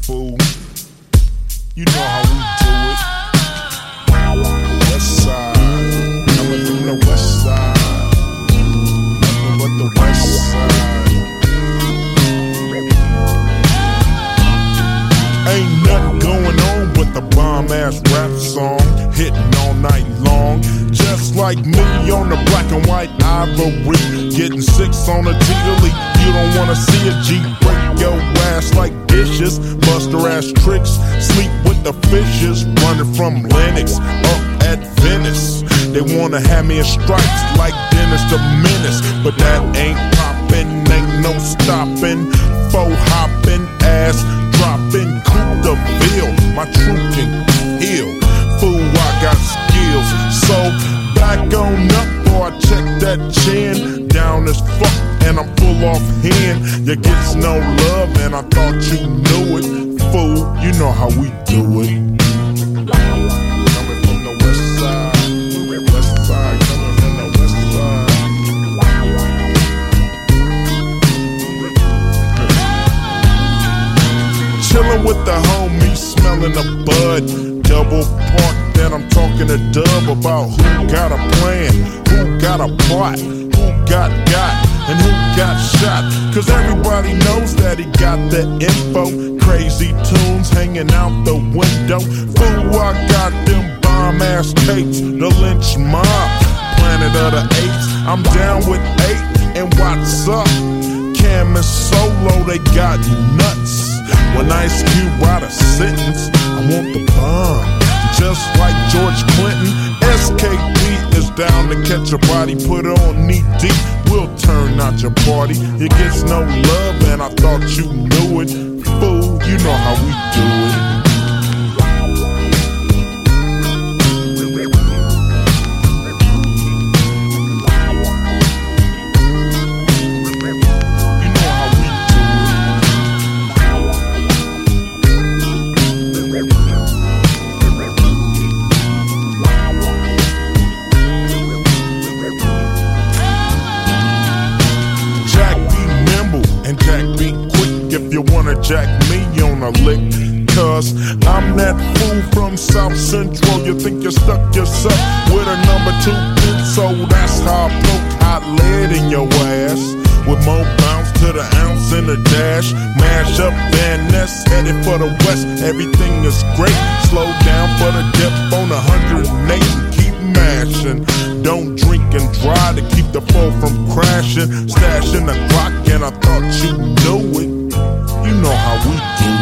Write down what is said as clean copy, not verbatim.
fool. You know how we do it. West side, coming from the west side. Nothing but the west side. Ain't nothing going on but the bomb-ass rap song, hitting all night long. Just like me on the black and white ivory, getting 6 on a G delete. You don't wanna see a G break your ass like dishes, buster ass tricks, sleep with the fishes, running from Lennox up at Venice. They wanna have me in stripes like Dennis the Menace, but that ain't poppin', ain't no stoppin'. Faux hoppin', ass droppin', Coupe de Ville, my truth can heal. Fool, I got skills, so back on up, boy, check that chin. Down as fuck, and I'm full off hand. You gets no love, and I thought you knew it. Fool, you know how we do it. Coming from the west side, west side, coming from the west side. Chillin' with the homies, smelling the bud. Double park, then I'm talking to Dub about who got a plan, who got a plot, who got, and who got shot. Cause everybody knows that he got the info. Crazy tunes hanging out the window. Fool, I got them bomb-ass tapes, the lynch mob, Planet of the Apes. I'm down with 8, and what's up? Cam and Solo, they got nuts. When Ice Cube write a sentence, I want the bomb. Just like George Clinton, SKP is down to catch a body, put on knee deep, we'll turn out your party. It gets no love, and I thought you knew it. Fool, you know how we do it. If you wanna jack me on a lick, cause I'm that fool from South Central. You think you stuck yourself with a number 2 pin, so that's how I poke hot lead in your ass. With more bounce to the ounce in the dash, mash up Van Ness, headed for the west, everything is great. Slow down for the dip on 108 and keep mashing. Don't drink and drive to keep the foe from crashing. Stashing the clock, and I thought you knew it. You know how we do.